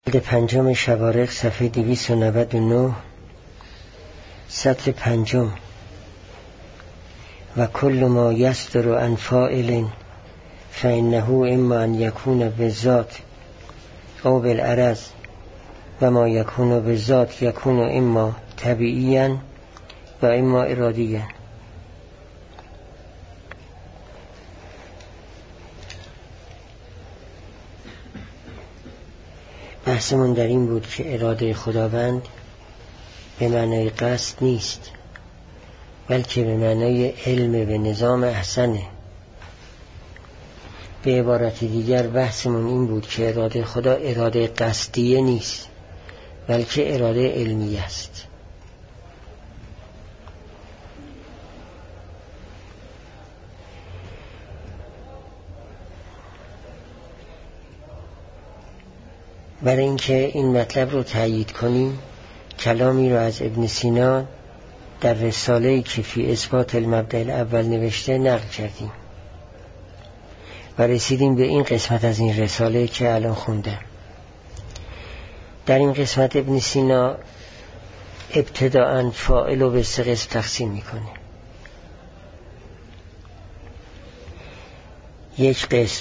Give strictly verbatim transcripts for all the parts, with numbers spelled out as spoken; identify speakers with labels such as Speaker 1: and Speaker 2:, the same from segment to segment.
Speaker 1: پنجم شوارق صفحه دویست و نود و نه سطر پنجم. و کل ما یصدر عن فاعل فانه اما ان یکون بالذات او بالعرض و ما یکون بالذات یکون اما طبیعیا و اما ارادیا. بحثمون در این بود که اراده خداوند به معنای قصد نیست، بلکه به معنای علم به نظام احسنه. به عبارت دیگر بحثمون این بود که اراده خدا اراده قصدیه نیست، بلکه اراده علمی است. برای اینکه این مطلب رو تأیید کنیم کلامی رو از ابن سینا در رساله‌ای که فی اثبات المبدأ الاول نوشته نقل کردیم و رسیدیم به این قسمت از این رساله که الان خوندم. در این قسمت ابن سینا ابتداءً فاعل رو به سه قسم تقسیم میکنه. یک قسم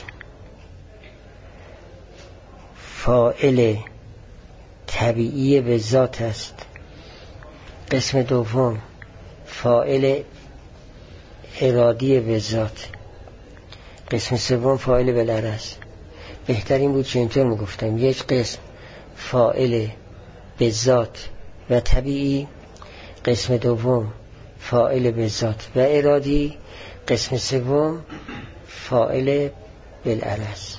Speaker 1: فاعل طبیعی به ذات است، قسم دوم فاعل ارادی به ذات، قسم سوم فاعل بالعرض. بهترین بود که اینطور میگفتم یک قسم فاعل به ذات و طبیعی، قسم دوم فاعل به ذات و ارادی، قسم سوم فاعل بالعرض.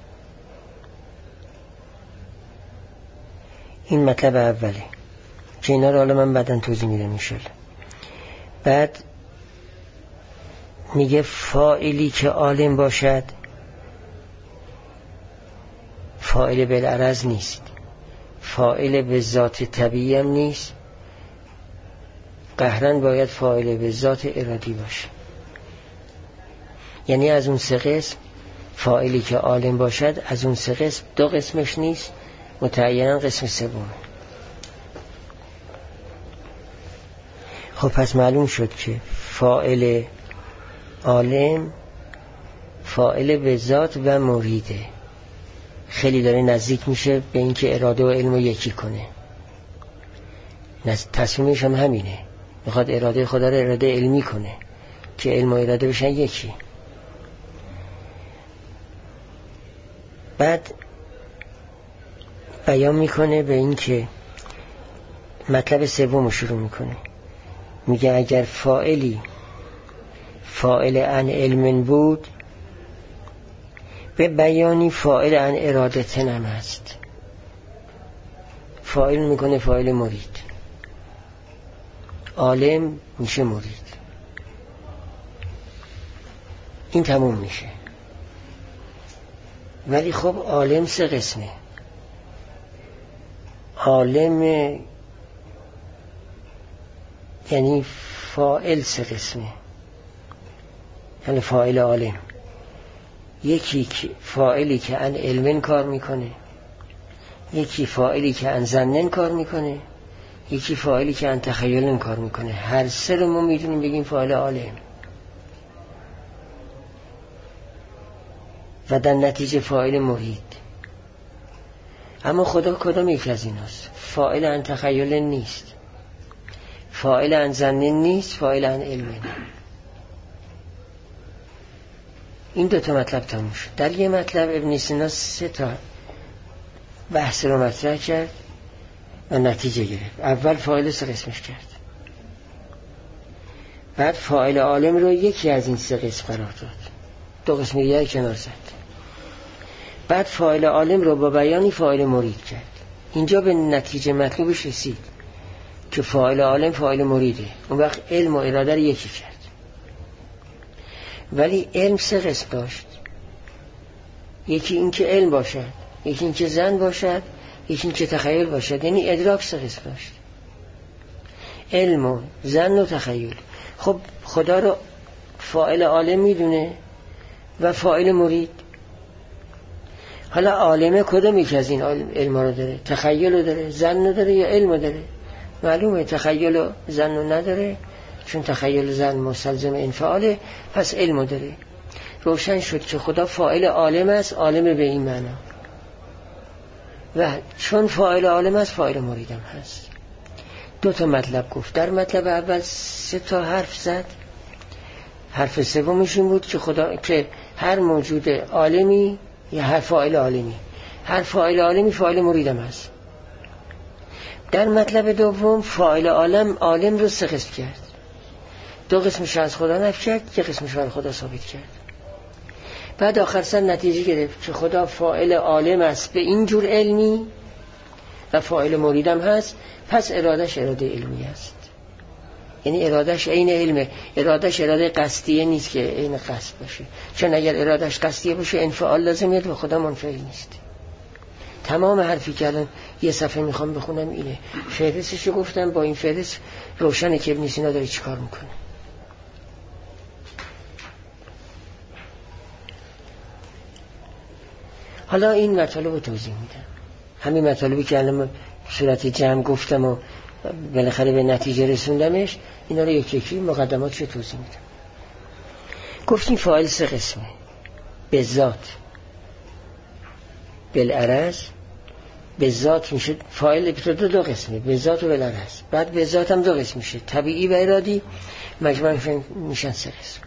Speaker 1: این مطلب اوله که اینا رو حالا من بعداً توضیح میدم انشالله. بعد میگه فاعلی که عالم باشد فاعل بالعرض نیست، فاعل به ذات طبیعی هم نیست، قهرن باید فاعل به ذات ارادی باشه. یعنی از اون سه قسم فاعلی که عالم باشد از اون سه قسم دو قسمش نیست، متعینا قسم سوم. خب پس معلوم شد که فاعل عالم فاعل به ذات و مریده. خیلی داره نزدیک میشه به اینکه اراده و علم رو یکی کنه. تصمیمش هم همینه، میخواد اراده خدا رو اراده علمی کنه که علم و اراده بشن یکی. بعد بیان میکنه به این که مطلب سوم شروع میکنه، میگه اگر فاعلی فاعل عن علم بود به بیانی فاعل عن ارادتن هم هست. فاعل میکنه فاعل مرید، عالم میشه مرید. این تموم میشه. ولی خب عالم سه قسمه. عالم یعنی فاعل سه قسمه. یعنی فاعل عالم یکی فاعلی که عن علمن کار میکنه، یکی فاعلی که عن ظنن کار میکنه، یکی فاعلی که عن تخیلن کار میکنه. هر سه رو ما میتونیم بگیم فاعل عالم و در نتیجه فاعل مرید. اما خدا کدام یک از این هست؟ فاعل عن تخیلن نیست، فاعل عن ظنن نیست، فاعل عن علمن. این دو تا مطلب تموم شد. در یه مطلب ابن سینا سه تا بحث رو مطرح کرد و نتیجه گرفت. اول فاعل سه قسمش کرد، بعد فاعل عالم رو یکی از این سه قسم قرار داد، دو قسم دیگه کنار زد. بعد فاعل عالم رو با بیانی فاعل مرید کرد. اینجا به نتیجه مطلوبش رسید که فاعل عالم فاعل مریده. اون وقت علم و اراده رو یکی کرد. ولی علم سه قسم داشت، یکی این که علم باشد، یکی این که ظن باشد، یکی این که تخیل باشد. یعنی ادراک سه قسم داشت، علم و ظن و تخیل. خب خدا رو فاعل عالم میدونه و فاعل مرید. حالا عالمه کدوم یک از این علم رو داره؟ تخیل رو داره، ظن رو داره یا علم رو داره؟ معلومه تخیل و ظن رو نداره، چون تخیل و ظن مستلزم انفعاله، پس علم رو داره. روشن شد که خدا فاعل عالم است، عالم به این معنا، و چون فاعل عالم است فاعل مریدم هست. دو تا مطلب گفت. در مطلب اول سه تا حرف زد. حرف سومش این بود که خدا که هر موجود عالمی یا هر فاعل عالمی، هر فاعل عالمی فاعل مریدم هست. در مطلب دوم فاعل عالم عالم رو سه قسم کرد. دو قسمش از خدا نفی کرد، یک قسمش رو خدا ثابت کرد. بعد آخر سر نتیجه گرفت که خدا فاعل عالم است به این جور علمی و فاعل مریدم هست، پس ارادش اراده علمی است. یعنی ارادش عین علمه، ارادش اراده قصدیه نیست که عین قصد باشه، چون اگر ارادش قصدیه باشه انفعال لازم میاد و خدا منفعل نیست. تمام حرفی که الان یه صفحه میخوام بخونم اینه. فهرستشو گفتم، با این فهرست روشنه که ابن سینا داره چی کار میکنه. حالا این مطالب رو توضیح میدم. همین مطالبی که الان صورت جمع گفتم و بالاخره به نتیجه رسوندمش، اینا رو یک یکی مقدماتش رو توضیح میدم. گفتیم فاعل سه قسمه: به ذات، بالعرض. به ذات میشه فاعل دو دو قسمه، به ذات و بالعرض. بعد به ذات هم دو قسم میشه، طبیعی و ارادی، مجموع میشن سه قسم.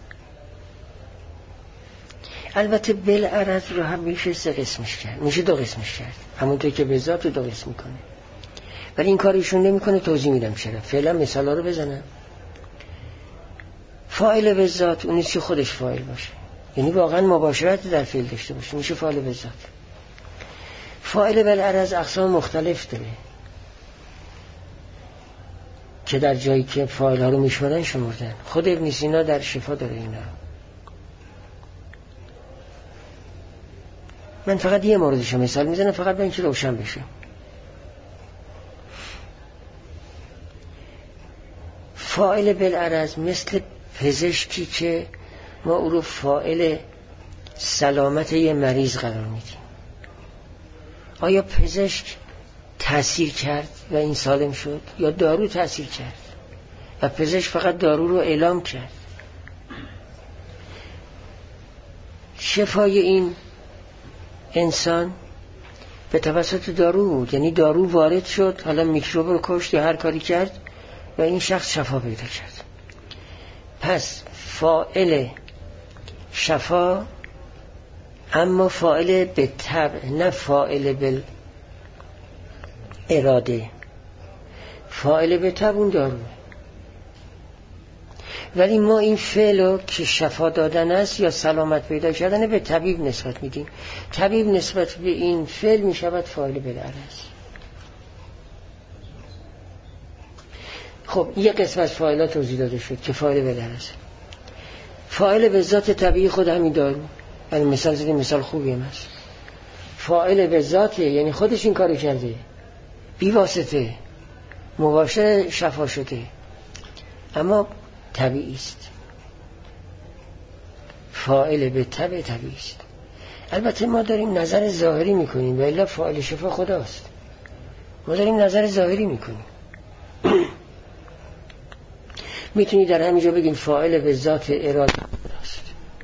Speaker 1: البته بالعرض رو هم میشه سه قسمش کرد، میشه دو قسمش کرد، همونطور که به ذات رو دو قسم میکنه. ولی این کاریشون نمیکنه، توضیح میدم چرا. فعلا مثالا رو بزنم. فاعل به ذات اون نیست که خودش فاعل باشه، یعنی واقعا مباشرت در فعل داشته باشه، میشه فاعل به ذات. فاعل بالعرض اقسام مختلف داره که در جایی که فاعل ها رو میشمارن شمردن. خود ابن سینا در شفا داره اینا. من فقط یه موردش مثال میزنم، فقط به اینکه روشن بشه. فاعل بالعرض مثل پزشکی که ما او رو فاعل سلامت یه مریض قرار میدیم. آیا پزشک تأثیر کرد و این سالم شد، یا دارو تأثیر کرد و پزشک فقط دارو رو اعلام کرد؟ شفای این انسان به توسط دارو بود، یعنی دارو وارد شد، حالا میکروب رو کشت یا هر کاری کرد و این شخص شفا پیدا کرد. پس فاعل شفا، اما فاعل به طبع، نه فاعل به اراده. فاعل به طبع اون دارو، ولی ما این فعل که شفا دادن است یا سلامت پیدا کردن به طبیب نسبت میدیم. طبیب نسبت به این فعل میشود فاعل بالعرض. خب یه قسم از فاعلات توضیح داده شد که فاعل بالعرض. فاعل به ذات طبیعی خود همین دارو، یعنی مثال زدیم، مثال خوبی هم هست. فاعل به ذاته، یعنی خودش این کارو کرده، بی واسطه مباشر شفا شده، اما طبیعی است. فاعل به طبع طبیعی است. البته ما داریم نظر ظاهری میکنیم، ولی فاعل شفا خداست. ما داریم نظر ظاهری میکنیم. میتونی در همینجا بگیم فاعل به ذات اراده است.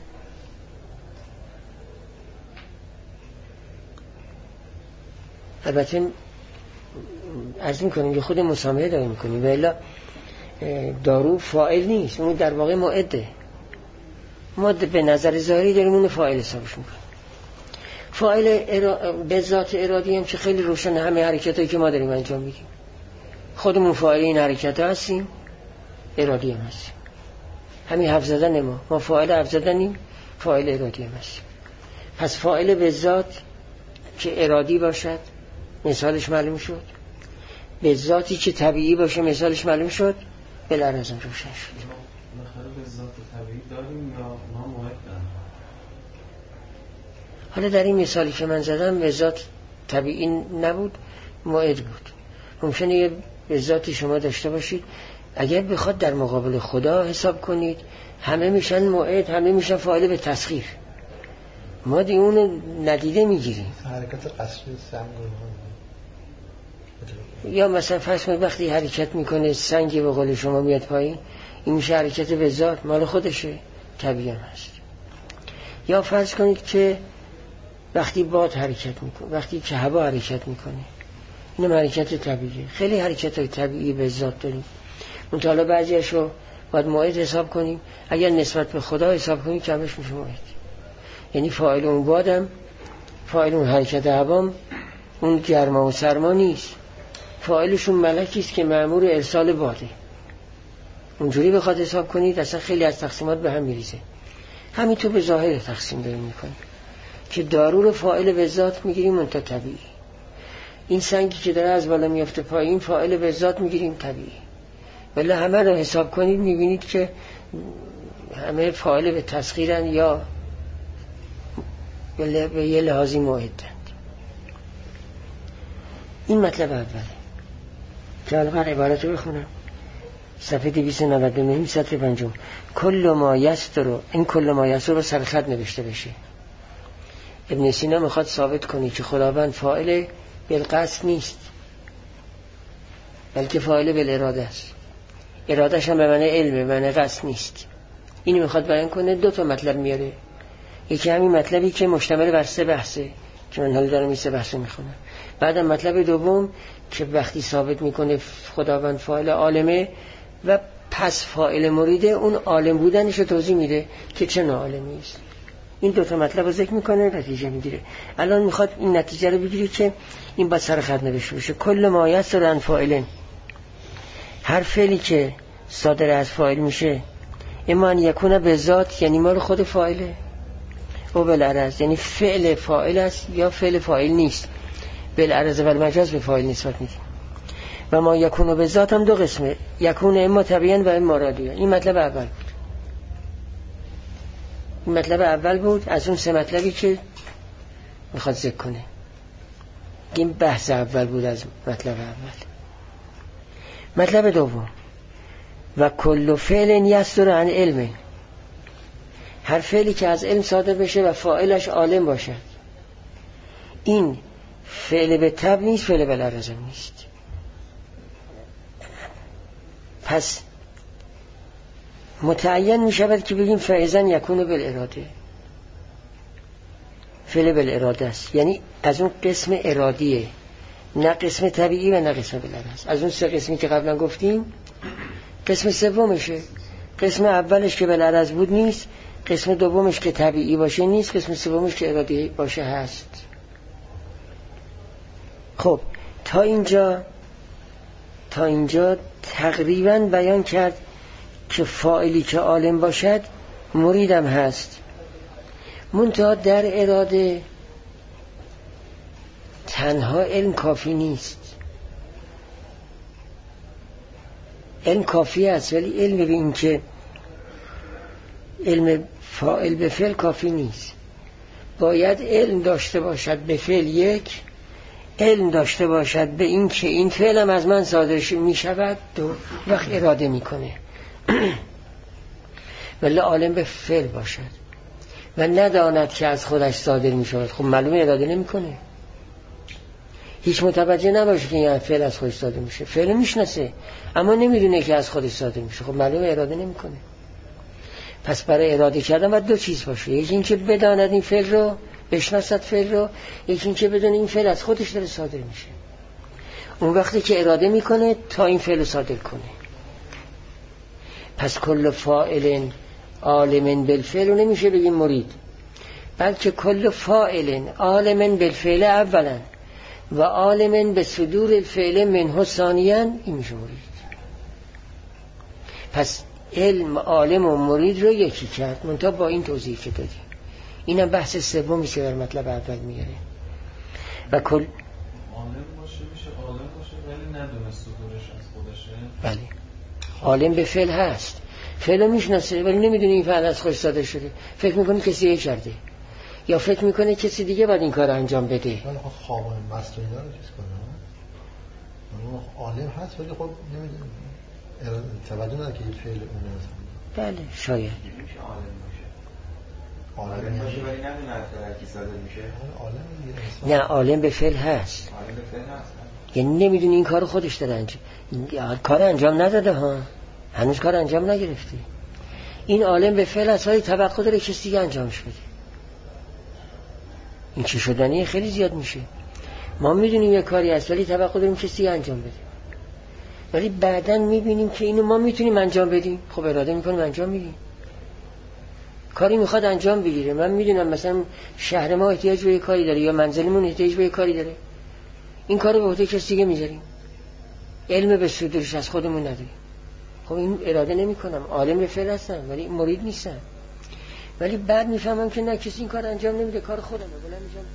Speaker 1: البته عرض میکنیم که خود مسامحه داریم میکنیم، ولی دارو فاعل نیست، اون در واقع معده. ما به نظر ظاهری داریم اون فاعل حسابش میکنیم. فاعل ارا... به ذات ارادی هم که خیلی روشن، همه حرکتایی که ما داریم انجام میدیم خودمون فاعل این حرکت هستیم، ارادی هم هستیم. همین حرف زدن ما ما فاعل حرف زدنیم، فاعل ارادی هم هستیم. پس فاعل به ذات که ارادی باشد مثالش معلوم شد، به ذاتی که طبیعی باشه مثالش معلوم شد، بالعرض هم روشن شد.
Speaker 2: بالاخره به ذات طبیعی داریم یا ما موعد داریم؟
Speaker 1: حالا در این مثالی که من زدم به ذات طبیعی نبود، موعد بود. ممکنه یه به ذاتی شما داشته باشید، اگر بخواد در مقابل خدا حساب کنید همه میشن موعد، همه میشن فاعل به تسخیر. ما دیگه اونو ندیده میگیریم.
Speaker 3: حرکت قصری سنگ
Speaker 1: یا مثلا فرض کنید وقتی حرکت میکنه سنگی به قول شما میاد پایین، این میشه حرکت به ذات، مال خودشه، طبیعی هست. یا فرض کنید که وقتی باد حرکت میکنه، وقتی که هوا حرکت میکنه، اینم حرکت طبیعیه. خیلی حرکت های طبیعی به ذات داریم. منتها بعضیاشو باید موعد حساب کنیم. اگر نسبت به خدا حساب کنیم کمش میشه موعد. یعنی فاعل اون بادم، فاعل اون حرکت هوام اون گرما و سرما نیست، فاعلشون ملکی است که مأمور ارسال باده. اونجوری بخواد حساب کنید اصلا خیلی از تقسیمات به هم میریزه. همینطور به ظاهر تقسیم داریم میکنیم که دارو رو فاعل به ذات میگیریم منتها طبیعی. این سنگی که داره از بالا میفته پایین فاعل به ذات میگیریم طبیعی. ولی همه رو حساب کنید میبینید که همه فاعل به تسخیرن یا به یه لحاظی موعدند. این مطلب اوله که الان عبارت رو بخونم. صفحه دویست و نود و نه سطر پنجم. کل ما یستر، این کل ما یستر رو سر خط نوشته بشه. ابن سینا میخواد ثابت کنی که خداوند فاعل بالقصد نیست بلکه فاعل بالاراده است. ارادهش هم به معنی علم، به معنی قصد نیست. اینو میخواد بیان کنه. دو تا مطلب میاره. یکی همین مطلبی که مشتمل بر سه بحثه که من حالا دارم این سه بحثو میخونم. بعدم مطلب دوم که وقتی ثابت میکنه خداوند فاعل عالمه و پس فاعل مریده، اون عالم بودنش رو توضیح میده که چه نوع عالمی است. این دو تا مطلب رو ذکر میکنه، نتیجه میگیره. الان میخواد این نتیجه رو بگیره که این با سر خط نوشته بشه. کل ما یسر عن فاعلن، هر فعلی که صادر از فاعل میشه، اما ان یکونه به ذات یعنی مال خود فاعله، او بالعرض یعنی فعل فاعل است یا فعل فاعل نیست. بالعرض و المجاز به فاعل نسبت میدیم. و ما یکونه به ذات هم دو قسمه، یکونه اما طبیعا و اما رادیه. این مطلب اول بود. این مطلب اول بود از اون سه مطلبی که میخواد ذکر کنه. این بحث اول بود از مطلب اول. مطلب دوم، و کل فعل یصدر عن علم، هر فعلی که از علم صادر بشه و فاعلش عالم باشد. این فعل به تبع نیست، فعل به لرزم نیست. پس متعین می شود که بگیم فعیزن یکونه بالاراده، فعل بالاراده است، یعنی از اون قسم ارادیه، نه قسم طبیعی و نه قسم بالعرض. از اون سه قسمی که قبلا گفتیم قسم سومشه. قسم اولش که بالعرض بود نیست، قسم دومش که طبیعی باشه نیست، قسم سومش که ارادی باشه هست. خب تا اینجا تا اینجا تقریبا بیان کرد که فاعلی که عالم باشد مریدم هست. منتها در اراده تنها علم کافی نیست. علم کافی است ولی علم به این که علم فاعل به فعل کافی نیست. باید علم داشته باشد به فعل یک، علم داشته باشد به این که این فعلم از من صادر می شود، دو وقت اراده می کنه. ولی عالم به فعل باشد و نداند که از خودش صادر می شود، خب معلومه اراده نمی کنه. هیچ متوجه نباشه که این فعل از خودش صادر میشه. فعل میشناسه اما نمیدونه که از خودش صادر میشه، خب معلومه اراده نمی کنه. پس برای اراده کردن باید دو چیز باشه، یکی این که بداند این فعل رو، بشناسد فعل رو، یکی این که بدونه این فعل از خودش داره صادر میشه. اون وقتی که اراده میکنه تا این فعل رو صادر کنه. پس کل فاعل عالم بالفعل رو نمیشه بگیم مرید، بلکه کل فاعل عالم بالفعل اولا و عالم به صدور الفعل منه ثانیا، این میشه مرید. پس علم عالم و مرید رو یکی کرد، منتها با این توضیح که دادیم. اینم بحث سومی که در مطلب اول میاره. و کل
Speaker 2: عالم باشه میشه عالم باشه ولی ندونه صدورش از خودشه.
Speaker 1: بله، عالم به فعل هست، فعل رو میشناسه ولی نمیدونه این فعل از خودش صادر شده، فکر میکنه کسی یه کرده یا فکر میکنه کسی دیگه باید این کار انجام بده.
Speaker 3: ولی خب خواب مست و اینا رو چیز کنه، عالم هست ولی خب نمیدونه، توجه نداره که این فعل اون هست.
Speaker 1: بله شاید.
Speaker 3: عالم
Speaker 4: باشه ولی نمیدونه از درکی صادر میشه.
Speaker 3: عالم دیگه
Speaker 1: نه عالم به فعل هست،
Speaker 4: عالم به فعل هست.
Speaker 1: یعنی نمیدونی این کار خودش داره انجام، کار انجام نداده ها، هنوز کار انجام نگرفتی. این عالم به فعل هست، ولی توقع داره کسی دیگه انجامش بده. این چه شدنی خیلی زیاد میشه. ما میدونیم یه کاری هست ولی توقع داریم کسی دیگه انجام بده، ولی بعداً میبینیم که اینو ما میتونیم انجام بدیم. خب اراده میکنیم انجام میدیم. کاری میخواد انجام بگیره، من میدونم مثلا شهر ما احتیاج به یه کاری داره یا منزلمون احتیاج به یه کاری داره، این کارو به عهده کسی دیگه میذاریم، علم به صدورش از خودمون نداریم. خب این اراده نمیکنم، عالم به فعل هستم ولی مرید نیستم، ولی بعد میفهمم که نه کسی این کار انجام نمیده، کار خودمه. بلند میشم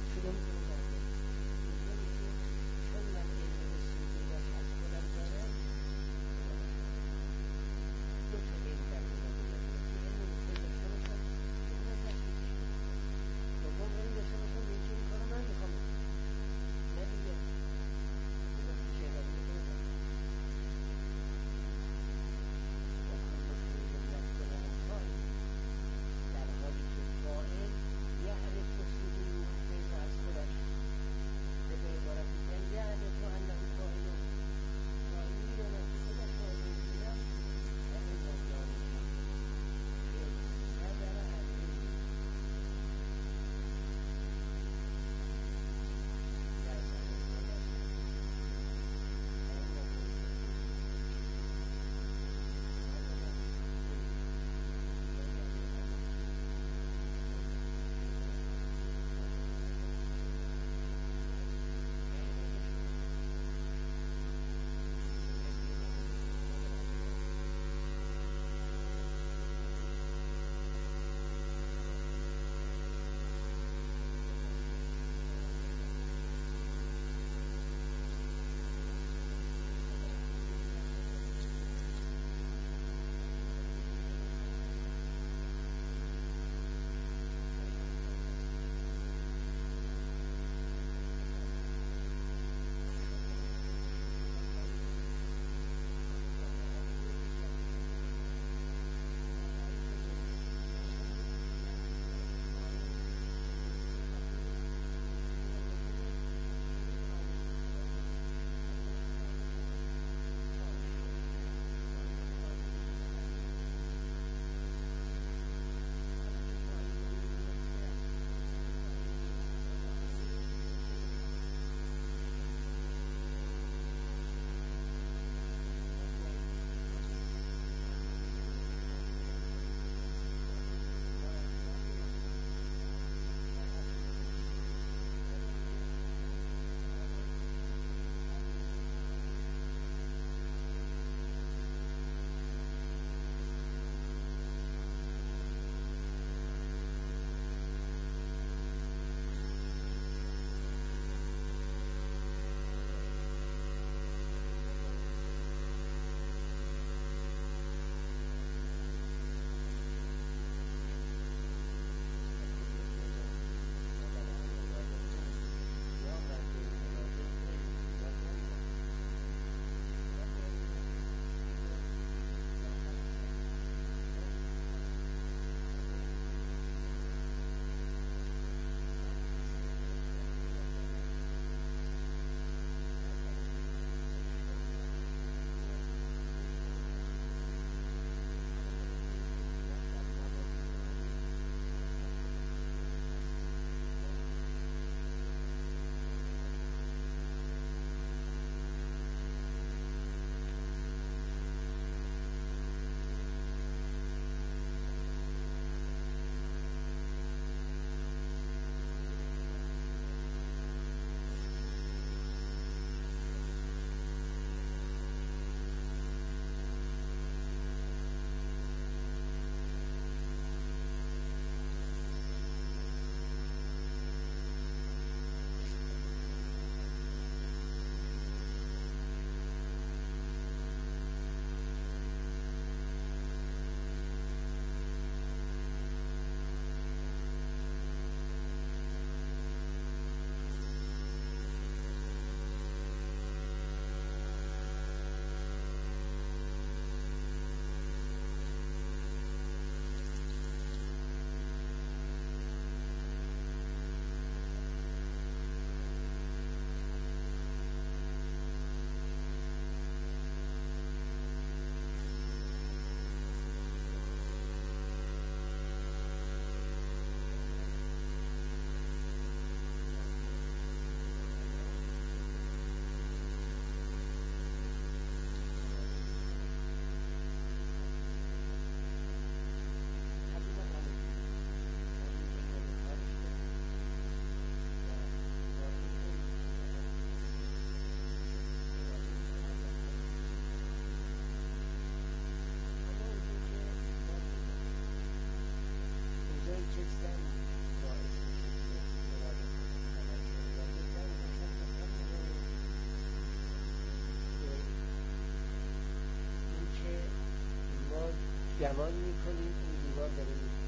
Speaker 1: گمان میکنیم این دیوار داره میرسه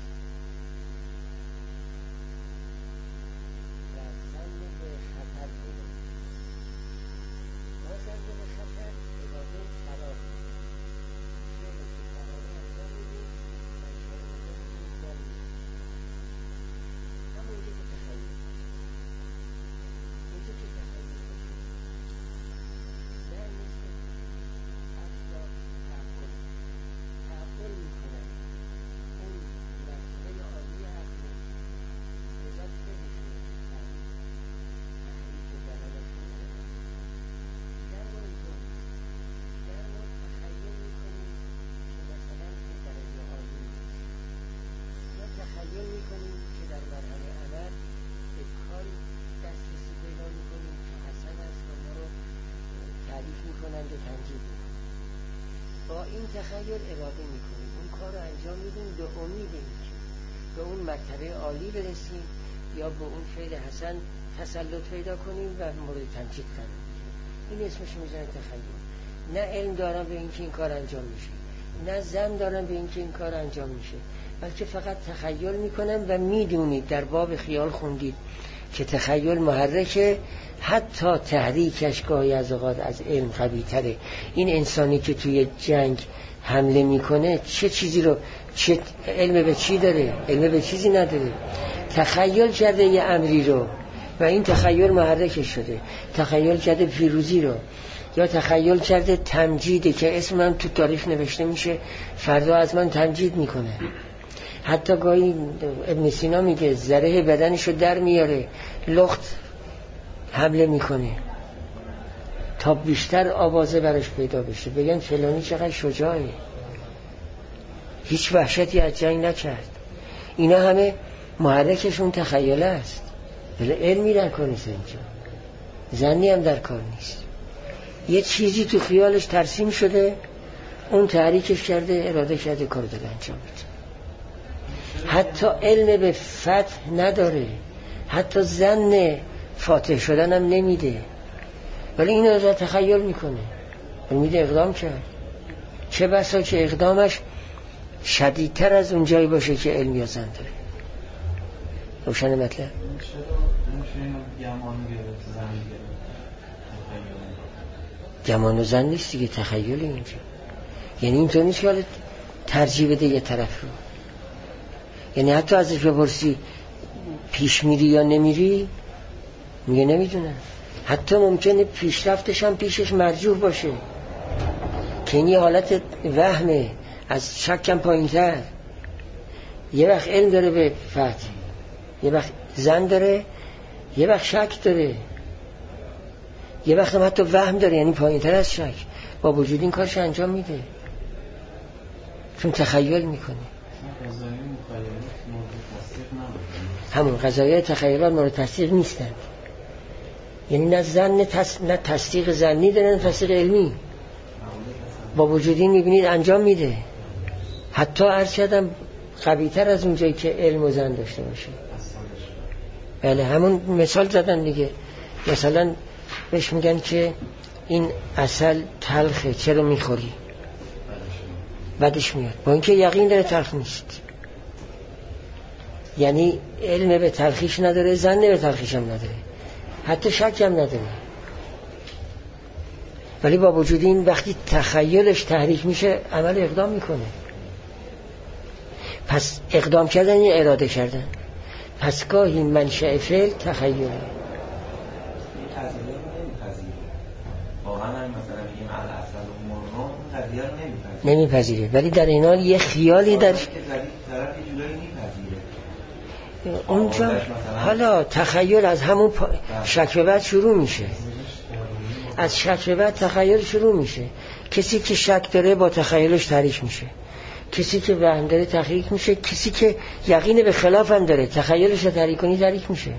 Speaker 1: و زن به خطر پیدا ما زن به خطر اراده فرار شده که فرار انجام میدیم همونجا که تخیل اونجا که تخیل نه مثل افراد تعقل تعقل میکنن اون مرتبه عالی عقل نظام خودشون تحریک دلالت میکنن در ما اینطور در ما تخیل میکنیم که مثلا به درجه عالی میرسیم یا تخیل میکنیم که در مرحله عمل به کاری دسترسی پیدا میکنیم که حسن است و ما رو تعریف میکنند و تنجیب میکنند. با این تخیل اراده میکنیم اون کار رو انجام میدیم به امید اینکه به اون مرتبه عالی برسیم یا به اون فعل حسن تسلط پیدا کنیم و مورد تنجیب قرار بگیریم. این اسمش میذارن تخیل. نه علم دارم به اینکه این کار انجام میشه، نه زن دارم به اینکه این کار انجام میشه، بلکه فقط تخیل میکنم و میدونید در باب خیال خوندید که تخیل محرکه، حتی تحریکش گاهی از اوقات از علم قوی تره. این انسانی که توی جنگ حمله میکنه چه چیزی رو، چه علم به چی داره؟ علم به چیزی نداره. تخیل کرده یه امری رو و این تخیل محرکش شده. تخیل کرده پیروزی رو، یا تخیل کرده تمجیده که اسم من تو تاریخ نوشته میشه، فردا از من تمجید میکنه. حتی گاهی ابن سینا میگه ذره بدنشو در میاره، لخت حمله میکنه تا بیشتر آوازه براش پیدا بشه، بگن فلانی چقدر شجاعه، هیچ وحشتی از جنگ نکرد. اینا همه محرکشون تخیل است، ولی علمی در کار نیست، اینجا زنی هم در کار نیست. یه چیزی تو خیالش ترسیم شده، اون تحریکش کرده، اراده کرده، کار داره انجام میده. حتی علم به فتح نداره، حتی زن فاتح شدن هم نمیده، ولی این رو تخیل میکنه، میده اقدام کرد. چه بسا که اقدامش شدیدتر از اون جایی باشه که علم یا زن داره. روشن مطلب؟
Speaker 2: چرا نمیشه گمان گرفت زن گرفت تخیل؟
Speaker 1: گمان و زن نیست دیگه، تخیل اینجا. یعنی اینطور نیست که حالا ترجیح بده یه طرف رو، یعنی حتی ازش بپرسی پیش میری یا نمیری، میگه نمیدونم. حتی ممکنه پیشرفتش هم پیشش مرجوح باشه که این یه حالت وهمه، از شکم پایین تر. یه وقت علم داره به فتح، یه وقت زن داره، یه وقت شک داره، یه وقت هم حتی وهم داره، یعنی پایین تر از شک. با وجود این کارش انجام میده چون تخیل میکنه. همون قضایای تخیلات مورد تصدیق نیستن، یعنی نه زن نه, تص... نه تصدیق زنی داره نه تصدیق علمی. با وجود این میبینید انجام میده، حتی عرض کردم قوی تر از اون جایی که علم و زن داشته باشه. بله همون مثال زدن دیگه، مثلا بهش میگن که این عسل تلخه چرا میخوری، بعدش میاد، با اینکه یقین داره تلخ نیست، یعنی علم به تلخیش نداره، زن به تلخیش هم نداره، حتی شک هم نداره، ولی با وجود این وقتی تخیلش تحریک میشه عمل اقدام میکنه. پس اقدام کردن یا اراده کردن، پس گاهی منشأ فعل تخیله. نمیپذیره، ولی در این حال یه خیالی در اونجا حالا تخیل از همون پا... شک به بعد شروع میشه، از شک به بعد تخیل شروع میشه. کسی که شک داره با تخیلش تحریک میشه، کسی که وهم داره تحریک میشه، کسی که یقین به خلاف هم داره تخیلش رو تحریک کنی تحریک میشه.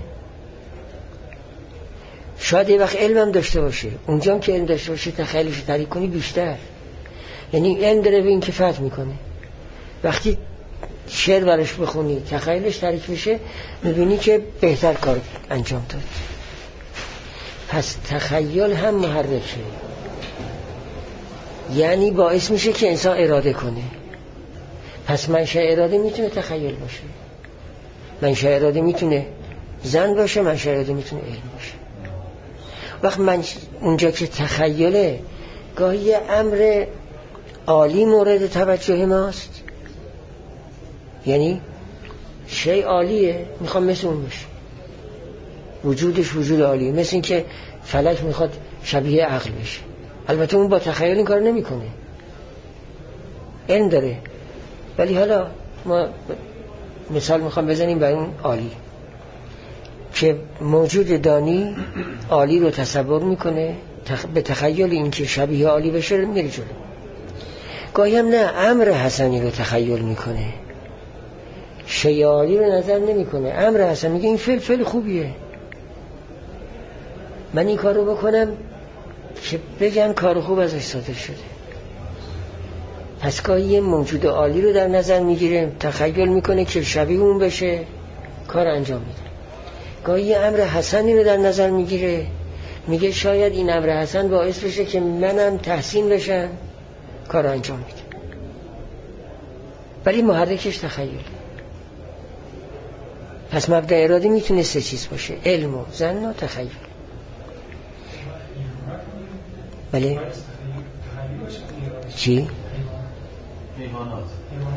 Speaker 1: شاید یه وقت علم هم داشته باشه، اونجا هم که علم داشته باشه تخیلش رو تحریک کنی بیشتر، یعنی علم داره به این که فتح میکنه. وقتی شعر برش بخونی تخیلش تحریک میشه، میبینی که بهتر کار انجام داد. پس تخیل هم محرکه، یعنی باعث میشه که انسان اراده کنه. پس منشأ اراده میتونه تخیل باشه، منشأ اراده میتونه زن باشه، منشأ اراده میتونه علم باشه. وقت من اونجا که تخیله گاهی امر عالی مورد توجه ماست، یعنی شی عالیه میخوام مثل اون بشه، وجودش وجود عالیه، مثل این که فلک میخواد شبیه عقل بشه. البته اون با تخیل این کار نمیکنه، علم داره، ولی حالا ما مثال میخوام بزنیم برای اون عالی که موجود دانی عالی رو تصور میکنه، تخ... به تخیل این که شبیه عالی بشه میره جلو. گاهی هم نه، امر حسنی رو تخیل میکنه، شیء عالی رو نظر نمیکنه، امر حسن میگه این فعل فعل خوبیه، من این کار رو بکنم که بگن کار خوب ازش صادر شده. پس گاهی موجود عالی رو در نظر میگیره، تخیل میکنه که شبیه اون بشه، کار انجام میده. گاهی امر حسنی رو در نظر میگیره، میگه شاید این امر حسن باعث بشه که منم تحسین بشم، کار انجام میده. ولی محرکش تخیل. پس مبدأ اراده میتونه سه چیز باشه: علم و ظن و تخیل. بله چی؟
Speaker 2: حیوانات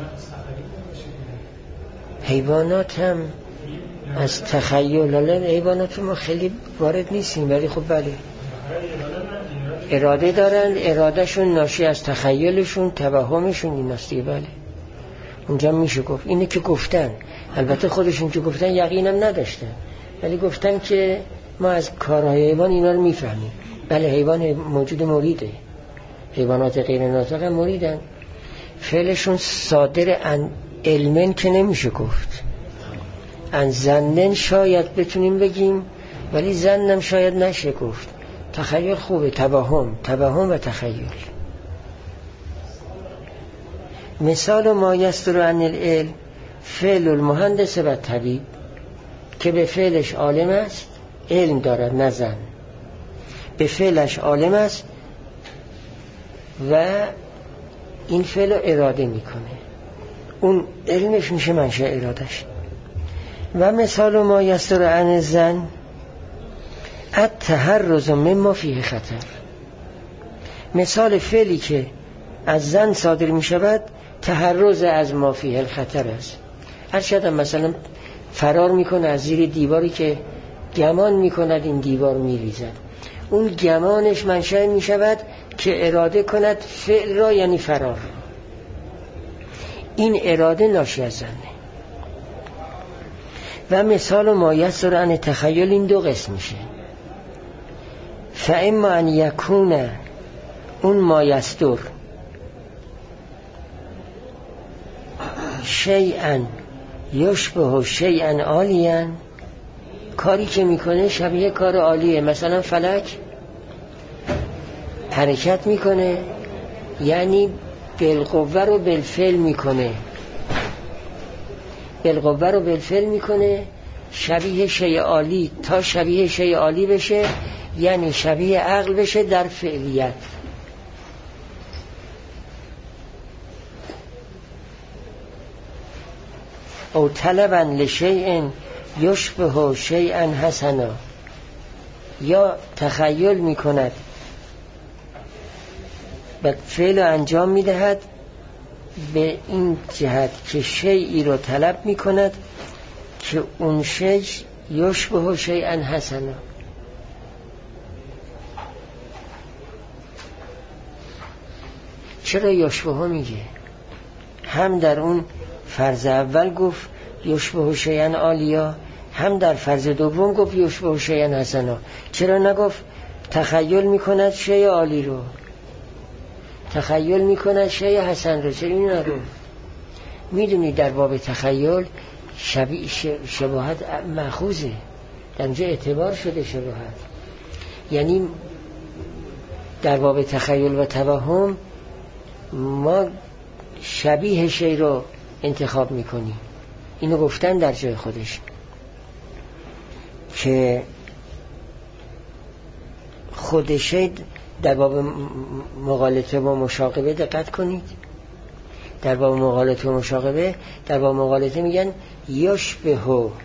Speaker 1: حیوانات هم از تخیل. حالا حیوانات ما خیلی وارد نیستیم، ولی خب بله اراده دارن، ارادهشون ناشی از تخیلشون، توهمشون این است دیگه. بله اونجا میشه گفت اینه که گفتن، البته خودشون که گفتن یقینم نداشتن، ولی گفتن که ما از کارهای حیوان اینا رو میفهمیم. بله حیوان موجود مریده، حیوانات غیر ناطق هم مریدن، فعلشون صادر ان علمن که نمیشه گفت، ان ظنن شاید بتونیم بگیم، ولی ظنم شاید نشه گفت. تخیل خوبه، توهم توهم و تخیل. مثال ما یستر عن العلم فعل المهندس و طبیب، که به فعلش عالم است، علم دارد نه ظن، به فعلش عالم است و این فعل رو اراده میکنه، اون علمش میشه منشأ ارادش. و مثال ما یستر عن الظن التحرز مما فیه خطر، مثال فعلی که از ظن صادر میشود تحرز از ما فیه الخطر است. هر شاید مثلا فرار میکنه از زیر دیواری که گمان میکند این دیوار میریزد، اون گمانش منشأ میشود که اراده کند فعل را، یعنی فرار. این اراده ناشی از ظنه. و مثال ما یسر عن تخیل این دو قسم میشه: فاما ان یکون اون ما یستر شیئا یشبه شیئا عالیا، کاری که میکنه شبیه کار عالیه، مثلا فلک حرکت میکنه، یعنی بالقوه رو بالفعل میکنه، بالقوه رو بالفعل میکنه، شبیه شیء عالی، تا شبیه شیء عالی بشه، یعنی شبیه عقل بشه در فعلیت. او طلبا لشیء یشبه شیئا حسنا، یا تخیل میکند و فعل انجام میدهد به این جهت که شیئی رو طلب میکند که اون شیء یشبه شیئا حسنا. چرا یشبه میگه؟ هم در اون فرض اول گفت یشبه شیئا عالیا، هم در فرض دوم گفت یشبه شیئا حسنا. چرا نگفت تخیل میکند شیء عالی رو، تخیل میکند شیء حسن رو؟ چرا این نگفت؟ میدونی در باب تخیل شبیه شباهت مأخوذه، در اونجا اعتبار شده شباهت، یعنی در باب تخیل و توهم ما شبیه شیء رو انتخاب میکنیم. اینو گفتن در جای خودش که خودشه. در باب مغالطه و مشاقبه دقت کنید، در باب مغالطه و مشاقبه، در باب مغالطه میگن یشبه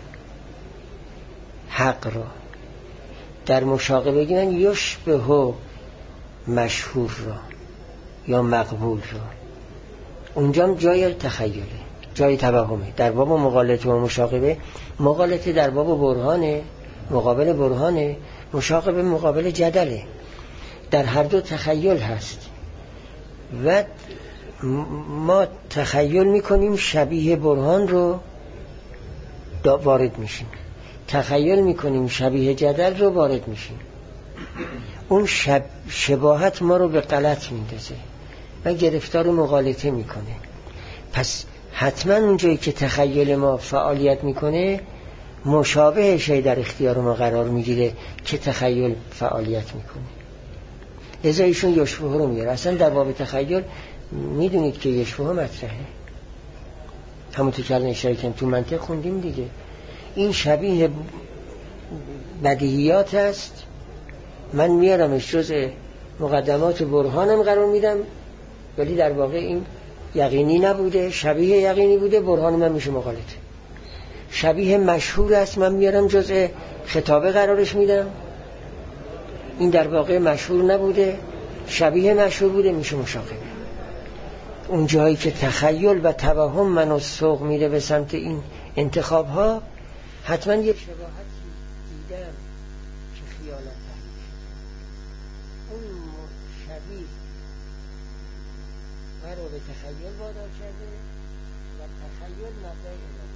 Speaker 1: حق را، در مشاقبه میگن یشبه مشهور را یا مقبول را. اونجا جای تخیله، جای توهمه. در باب مغالطه و مشاقبه، مغالطه در باب برهانه، مقابل برهانه، مشاقبه مقابل جدله. در هر دو تخیل هست و ما تخیل میکنیم شبیه برهان رو وارد میشیم، تخیل میکنیم شبیه جدل رو وارد میشیم. اون شب شباهت ما رو به غلط میندازه و گرفتار مغالطه میکنه. پس حتما اونجایی که تخیل ما فعالیت میکنه مشابه شی در اختیار ما قرار میگیره که تخیل فعالیت میکنه. لذا ایشون یشبه رو میاره. اصلا در باب تخیل میدونید که یشبه مطرحه، همونطور که الان اشاره کردم تو منطق خوندیم دیگه. این شبیه بدیهیات است، من میارمش جز مقدمات برهانم قرار میدم، ولی در واقع این یقینی نبوده، شبیه یقینی بوده، برهان من میشه مغالطه. شبیه مشهور است، من میارم جز خطابه قرارش میدم، این در واقع مشهور نبوده، شبیه مشهور بوده، میشه مشاقبه. اون جایی که تخیل و توهم منو سوق میده به سمت این انتخاب ها، حتما یک شباهتی دیدم که خیالت تحمیل شده، اون شبیه مرا به تخیل وادار کرده و تخیل مبدأ اراده.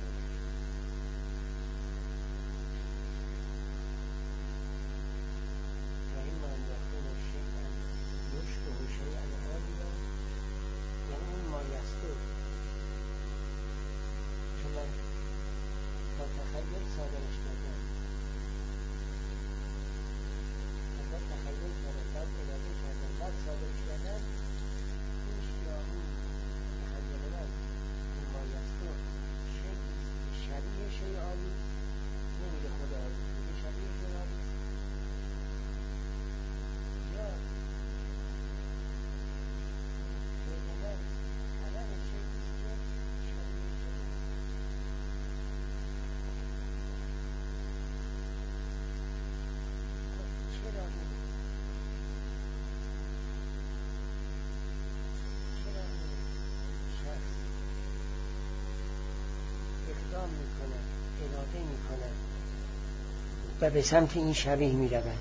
Speaker 1: میکنن، اراده میکنن و به سمت این شبیه میروند.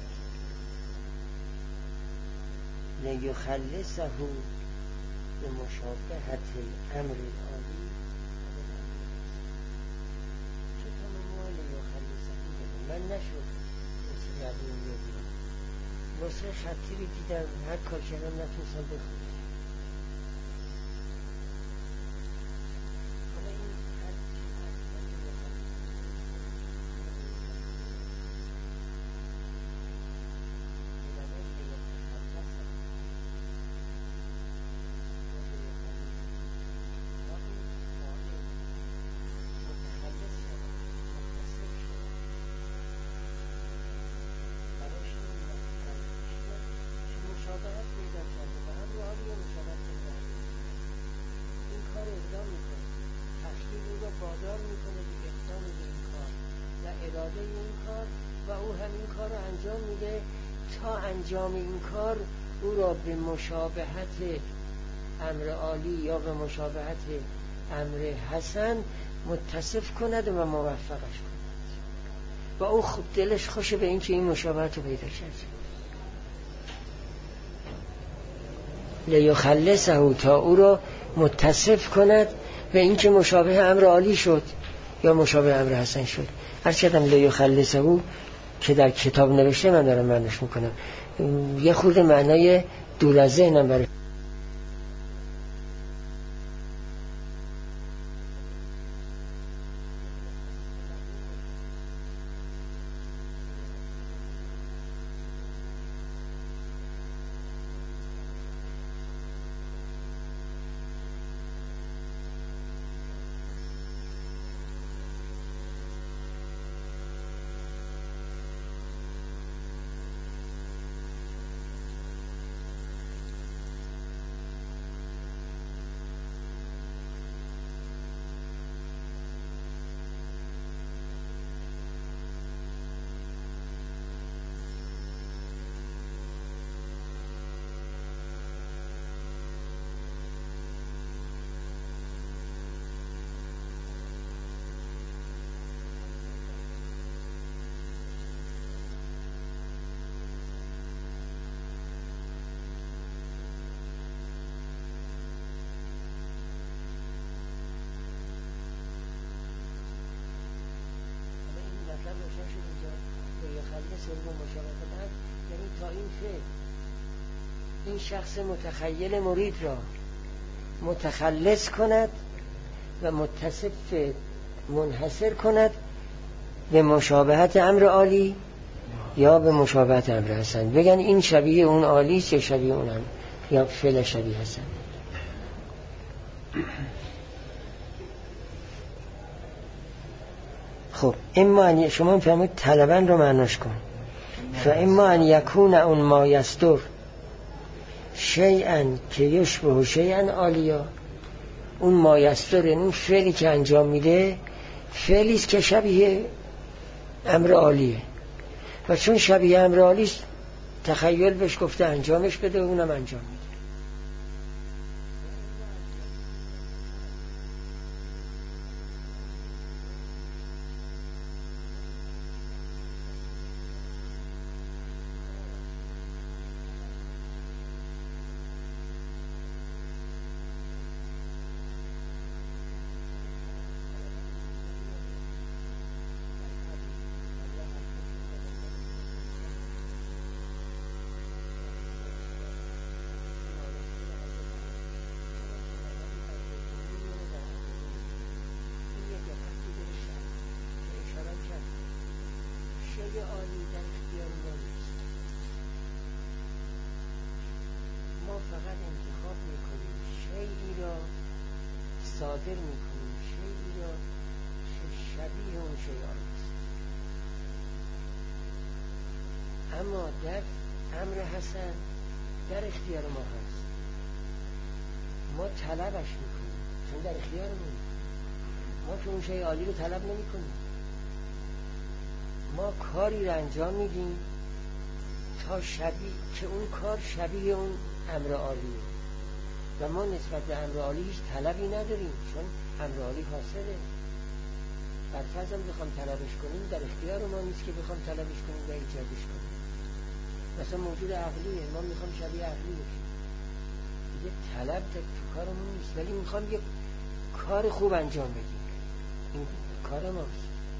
Speaker 1: لیخلصه به مشابهت امر عالی. چطور ما لیخلصه من نشد مثل قبلی میدونم نصره خطی رو دیدم، هر کار کردم نتونستم بخونم. وادار میکنه به اقدام این کار و اراده این کار و او همین کار رو انجام میده تا انجام این کار او را به مشابهت امر عالی یا به مشابهت امر حسن متصف کند و موفقش کند و او خود دلش خوشه به این که این مشابهت رو پیدا کرد. لیخلصه تا او را متصف کند به این که مشابه امر عالی شد یا مشابه امر حسن شد. هر چقدر لیخلصه او که در کتاب نوشته من دارم معنیش میکنم، یه خورده معنای دور از ذهنم برای و مشابهت هم، یعنی تا این فعل این شخص متخیل مرید را متخلص کند و متصف منحصر کند به مشابهت امر عالی یا به مشابهت امر حسن. بگن این شبیه اون عالی است یا شبیه اون هم یا فعل شبیه حسن. خب اما ان شما فهمید طلبن رو معناش کن. فاما ان یکون اون ما یستر شیئا که یشبه شیئا عالیا، اون ما یستر اون فعلی که انجام میده فعلی است که شبیه امر عالیه و چون شبیه امر عالی است تخیل بهش گفته انجامش بده و اونم انجام میده. فقط انتخاب میکنیم شیئی را صادر میکنیم، شیئی را که شبیه اون شیء است. اما در امر حسن در اختیار ما هست، ما طلبش میکنیم چون در اختیارمون. ما که اون شیء عالی رو طلب نمیکنیم، ما کاری رو انجام میدیم تا شبیه که اون کار شبیه اون امر عالیه و ما نسبت به امر عالی هیچ طلبی نداریم چون امر عالی حاصله. بر فرض هم بخوام طلبش کنیم در اختیار ما نیست که بخوام طلبش کنیم و ایجادش کنیم. مثلا موجود عقلیه، ما میخوام شبیه عقلی بشیم، دیگه طلب تو کارمون نیست، ولی میخوام یه کار خوب انجام بدیم، این کار ماست.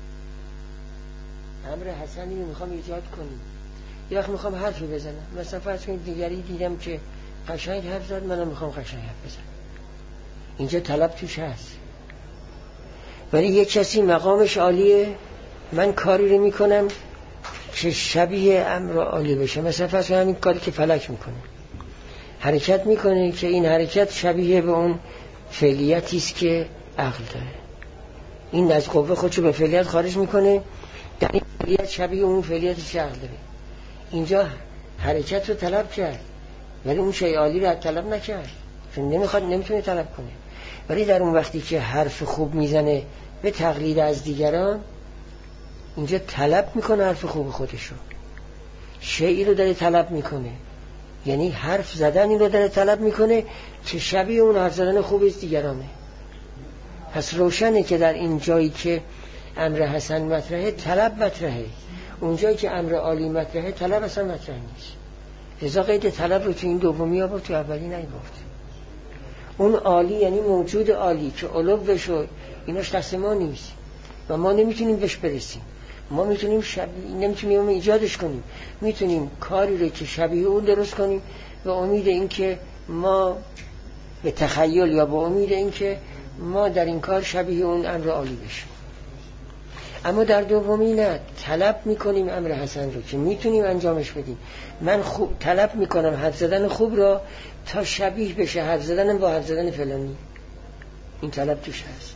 Speaker 1: امر حسنی رو میخوام ایجاد کنیم. یه وقت میخوام حرفی بزنم، مثلا فرض کنید دیگری دیدم که قشنگ حرف زد، منم میخوام قشنگ حرف بزنم، اینجا طلب توش هست. ولی یک کسی مقامش عالیه، من کاری رو میکنم که شبیه امر عالی بشه. مثلا فرض کنید همین کاری که فلک میکنه، حرکت میکنه که این حرکت شبیه به اون فعلیتی است که عقل داره. این از قوه خودشو به فعلیت خارج میکنه، در این فعلیت شبیه اون فعلیتی که عقل داره. اینجا حرکت رو طلب کرد ولی اون شیء عالی رو طلب نکرد چون نمیخواد، نمیتونه طلب کنه. ولی در اون وقتی که حرف خوب میزنه به تقلید از دیگران، اینجا طلب میکنه حرف خوب خودشو، شیئی رو داره طلب میکنه، یعنی حرف زدن این رو داره طلب میکنه که شبیه اون حرف زدن خوب از دیگرانه. پس روشنه که در این جایی که امر حسن مطرحه طلب مطرحه، اون جایی که امر عالی مطرحه طلب اصلا مطرح نیست. لذا قید طلب رو تو این دومی آورد، تو اولی نیورد. اون عالی یعنی موجود عالی که علو بشه، ایناش دست ما نیست و ما نمیتونیم بهش برسیم. ما میتونیم شبیه، نمیتونیم اون ایجادش کنیم، میتونیم کاری رو که شبیه اون درست کنیم به امید این که ما به تخیل یا به امید این که ما در این کار شبیه اون امر عالی بشیم. اما در دومی نه، طلب میکنیم امر حسن رو که میتونیم انجامش بدیم. من خوب طلب میکنم حرف زدن خوب را تا شبیه بشه حرف زدنم با حرف زدن فلانی، این طلب توش هست.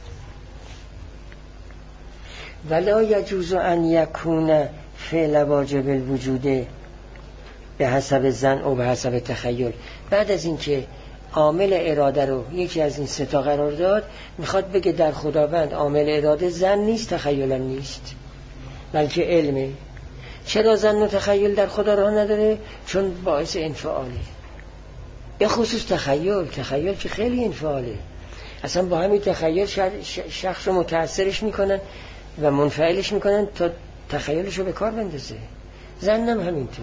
Speaker 1: ولا یجوز ان یکون فعل واجب الوجود به حسب ظن او به حسب تخیل. بعد از اینکه عامل اراده رو یکی از این سه تا قرار داد، میخواد بگه در خداوند عامل اراده ظن نیست، تخیل نیست، بلکه علمه. چرا ظن و تخیل در خدا راه نداره؟ چون باعث انفعاله. به خصوص تخیل، تخیل که خیلی انفعاله، اصلا با همین تخیل شخص رو متاثرش میکنن و منفعلش میکنن تا تخیلش رو به کار بندازه. ظن هم همینطوره.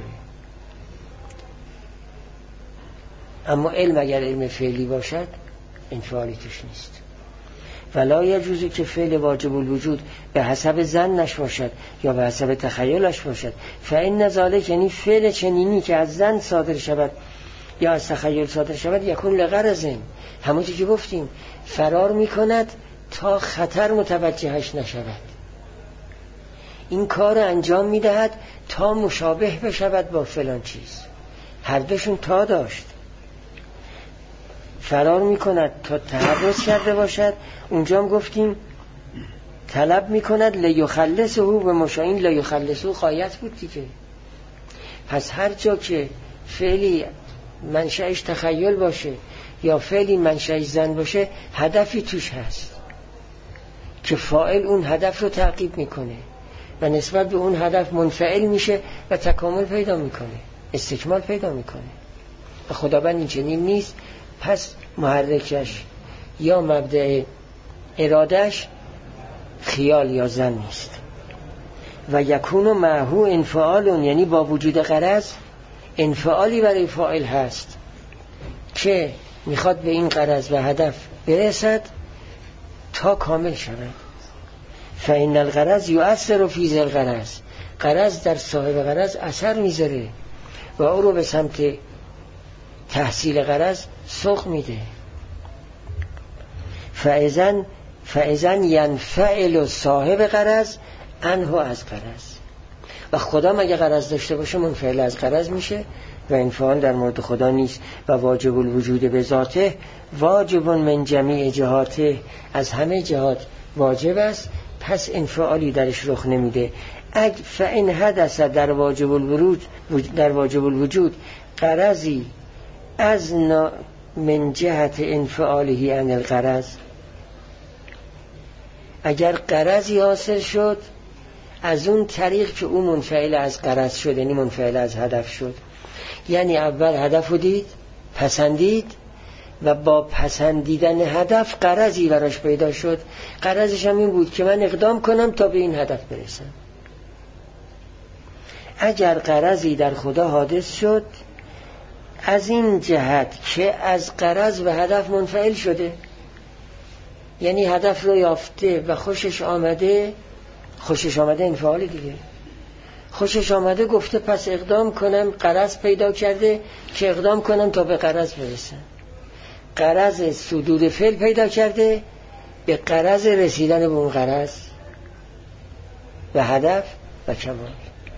Speaker 1: اما علم اگر علم فعلی باشد انفعالی توش نیست. ولا یجوزی که فعل واجب الوجود به حسب ظنش باشد یا به حسب تخیلش باشد. فإن ذلک، یعنی فعل چنینی که از ظن صادر شود یا از تخیل صادر شود، یکون لغرض، همونطور که گفتیم فرار میکند تا خطر متوجهش نشود. این کار انجام میدهد تا مشابه بشود با فلان چیز. هر دوشون تا داشت. فرار میکند تا تحرز کرده باشد. اونجا هم گفتیم طلب میکند لیخلصه به مشاین، لیخلصه غایت بود دیگه. پس هر جا که فعلی منشأش تخیل باشه یا فعلی منشأش ظن باشه، هدفی توش هست که فاعل اون هدف رو تعقیب میکنه و نسبت به اون هدف منفعل میشه و تکامل پیدا میکنه، استکمال پیدا میکنه. و خداوند این چنین نیست. پس محرکش یا مبدأ ارادش خیال یا ظن نیست. و یکون معهو انفعال، یعنی با وجود غرض انفعالی برای فاعل هست که میخواد به این غرض و هدف برسد تا کامل شود. فإن الغرض یؤثر فی ذی الغرض، غرض در صاحب غرض اثر میذاره و او رو به سمت تحصیل غرض سوق میده. فاذن فاذن ینفعل صاحب غرض عنه از غرض. و خدا مگه غرض داشته باشه منفعل از غرض میشه و انفعال در مورد خدا نیست. و واجب الوجود به ذاته واجب من جمیع جهاته، از همه جهات واجب است، پس انفعالی درش رخ نمیده. اگ فإن حدث در واجب الوجود در واجب الوجود غرضی از من جهت انفعاله عن الغرض، اگر غرضی حاصل شد از اون طریق که اون منفعل از غرض شد، یعنی منفعل از هدف شد، یعنی اول هدف رو دید، پسندید و با پسندیدن هدف غرضی براش پیدا شد. غرضش هم این بود که من اقدام کنم تا به این هدف برسم. اگر غرضی در خدا حادث شد از این جهت که از غرض و هدف منفعل شده، یعنی هدف رو یافته و خوشش آمده، خوشش آمده انفعال دیگه، خوشش آمده گفته پس اقدام کنم، غرض پیدا کرده که اقدام کنم تا به غرض برسم. غرض صدور فعل پیدا کرده به غرض رسیدن به اون غرض و هدف و کمال.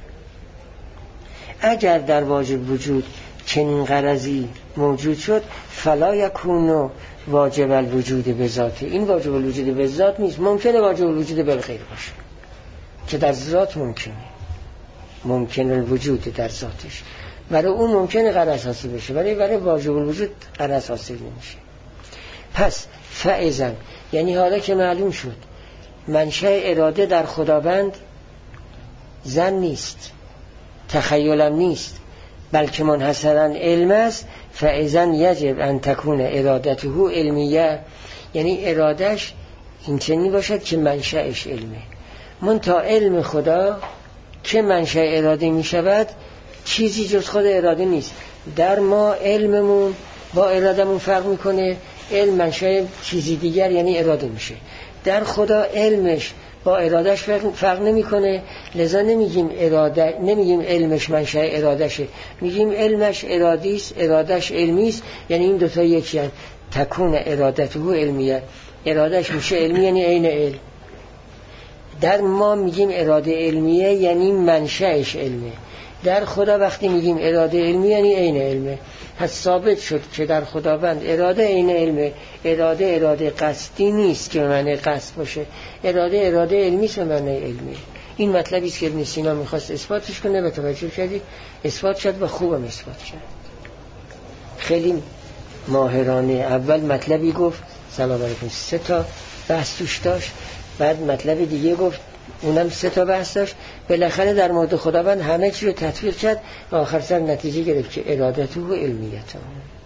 Speaker 1: اگر در واجب وجود چنین غرضی موجود شد فلا یکون واجب الوجود به ذاته، این واجب الوجود به ذات نیست، ممکنه واجب الوجود بالغیر باشه که در ذات ممکنه، ممکنه الوجود در ذاتش، برای اون ممکنه غرض حاصل بشه، ولی برای واجب الوجود غرض حاصل نمیشه. پس فاذن، یعنی حالا که معلوم شد منشأ اراده در خداوند ظن نیست، تخیلم نیست، بلکه منحصرا علم است. فاذن یجب ان تکون ارادته علمیه، یعنی ارادش این چنین باشد که منشأش علمه. منتها علم خدا که منشأ اراده می شود چیزی جز خود اراده نیست. در ما علممون با ارادمون فرق میکنه، علم منشأ چیزی دیگر یعنی اراده میشه. در خدا علمش با ارادش فرق نمیکنه، لذا نمیگیم اراده، نمیگیم علمش منشأ ارادشه، میگیم علمش ارادی است، ارادش علمی است، یعنی این دو تا یکی هستند. تکون ارادته علمیه، ارادش میشه علمی یعنی عین علم. در ما میگیم اراده علمیه یعنی منشأش علمه. در خدا وقتی میگیم اراده علمی یعنی عین علمه. پس ثابت شد که در خداوند اراده عین علمه. اراده اراده قصدی نیست که به معنی قصد باشه، اراده اراده علمی است به معنی علمی. این مطلبی است که ابن سینا میخواست اثباتش کنه، به توجه کردید اثبات شد و خوبم اثبات شد. خیلی ماهرانه اول مطلبی گفت، سلام علیکم، سه تا بحث توش داشت، بعد مطلب دیگه گفت اونم سه تا بحث داشت، بالاخره در مورد خداوند همه چی رو تطبیق کرد و آخر سر نتیجه گرفت که ارادته و علمیته.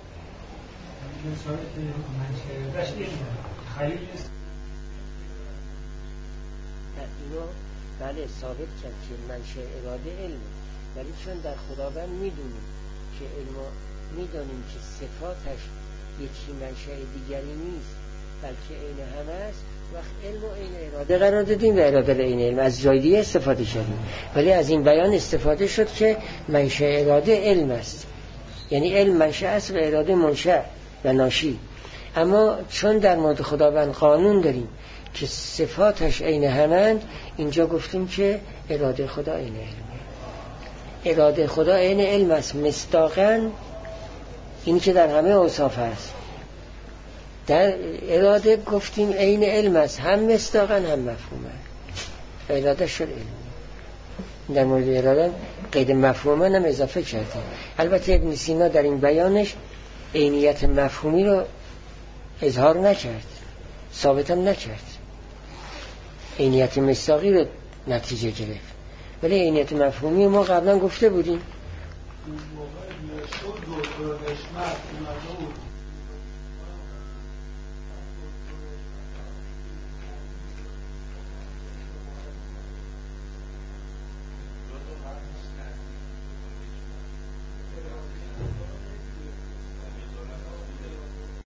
Speaker 1: بله ثابت کرد که منشأ اراده علمه، ولی چون در خداوند میدونیم که علم میدونیم که صفاتش یکی منشأ دیگری نیست بلکه عین همه است، وقت علم و عین اراده قرار دادیم و اراده را عین علم، از جای دیگه استفاده شدیم، ولی از این بیان استفاده شد که منشأ اراده علم است، یعنی علم منشأ است و اراده منشأ و ناشی. اما چون در مورد خداوند قانون داریم که صفاتش عین همند، اینجا گفتیم که اراده خدا عین علمه. اراده خدا عین علم است مصداقاً، این که در همه اوصاف است. در اراده گفتیم عین علم است، هم مصداقاً هم مفهوماً. اراده شد علم. در مورد اراده قید مفهوماً هم اضافه کردیم. البته ابن سینا در این بیانش عینیت مفهومی رو اظهار نکرد، ثابت هم نکرد، عینیت مصداقی رو نتیجه گرفت، ولی عینیت مفهومی ما قبلا گفته بودیم.